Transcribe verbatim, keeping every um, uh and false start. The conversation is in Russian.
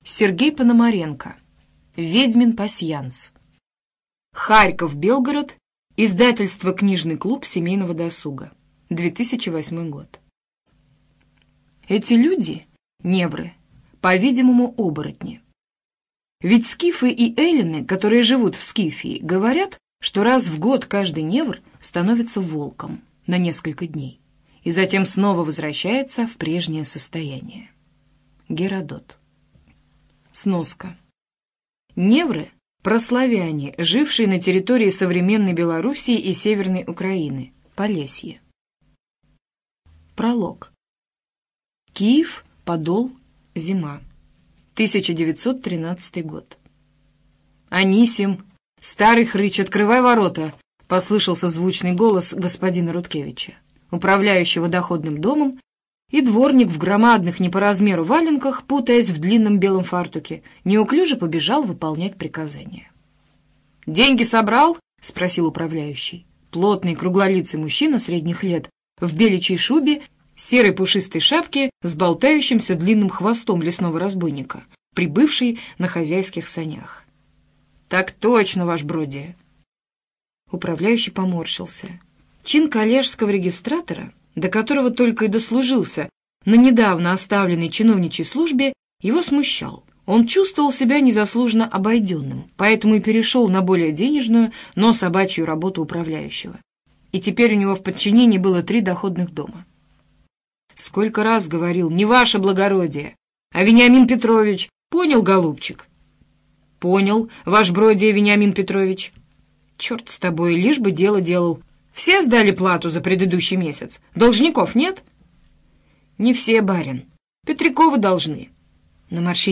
Сергей Пономаренко. Ведьмин пасьянс. Харьков-Белгород. Издательство «Книжный клуб семейного досуга». две тысячи восьмой год. Эти люди, невры, по-видимому, оборотни. Ведь скифы и эллины, которые живут в Скифии, говорят, что раз в год каждый невр становится волком на несколько дней и затем снова возвращается в прежнее состояние. Геродот. Сноска. Невры – прославяне, жившие на территории современной Белоруссии и Северной Украины, Полесье. Пролог. Киев, Подол, зима. тысяча девятьсот тринадцатый год. «Анисим! Старый хрыч, открывай ворота!» — послышался звучный голос господина Рудкевича, управляющего доходным домом, и дворник в громадных не по размеру валенках, путаясь в длинном белом фартуке, неуклюже побежал выполнять приказания. «Деньги собрал?» — спросил управляющий. Плотный круглолицый мужчина средних лет в беличьей шубе, серой пушистой шапке с болтающимся длинным хвостом лесного разбойника, прибывший на хозяйских санях. «Так точно, ваш бродие!» Управляющий поморщился. Чин коллежского регистратора, до которого только и дослужился на недавно оставленной чиновничьей службе, его смущал. Он чувствовал себя незаслуженно обойденным, поэтому и перешел на более денежную, но собачью работу управляющего. И теперь у него в подчинении было три доходных дома. Сколько раз говорил: «Не ваше благородие, а Вениамин Петрович». Понял, голубчик? Понял, ваш бродие Вениамин Петрович. Черт с тобой, лишь бы дело делал. Все сдали плату за предыдущий месяц? Должников нет? Не все, барин. Петряковы должны. На морщине